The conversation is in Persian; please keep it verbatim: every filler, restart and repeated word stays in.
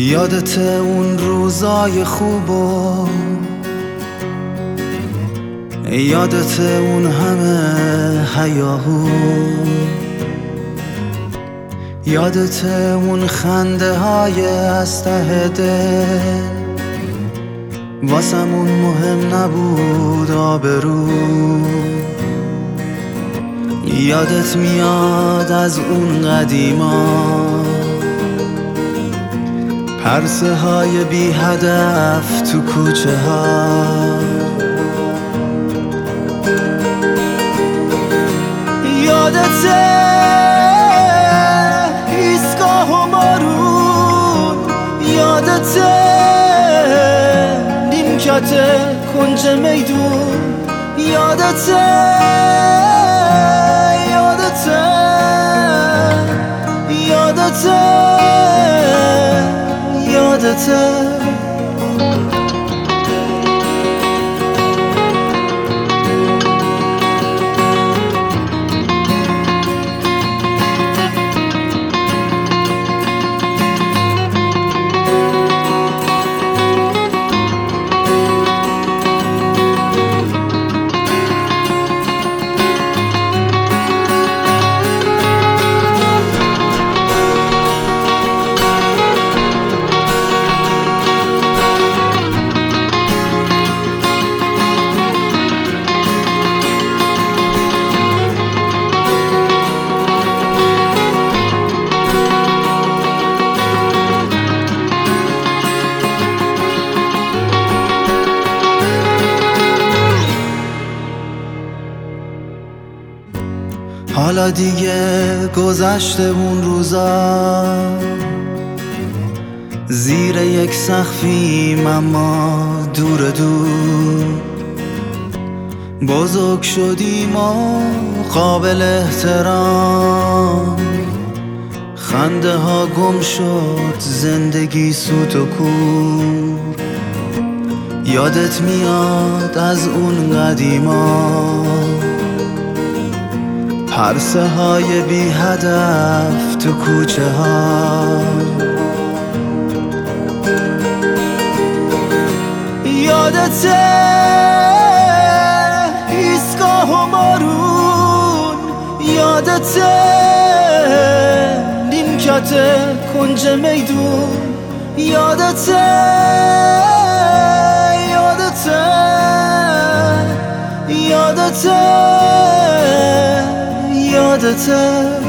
یادت اون روزای خوبو، یادت اون همه هیاهو، یادت اون خنده های از ته دل، واسمون مهم نبود آبرو. یادت میاد از اون قدیما، پرسه های بی هدف تو کوچه ها، یادت ایستگاه و بارون، یادت نیمکت کنج میدون، یادت یادت یادت یادت حالا دیگه گذشته اون روزا، زیر یک سقفیم اما دور دور، بزرگ شدیم و قابل احترام، خنده ها گم شد، زندگی سوت و کور. یادت میاد از اون قدیما، پرسه های بی هدف تو کوچه ها، یادت ایستگاه و بارون، یادت نیمکت کنج میدون، یادت یادت یادت یادت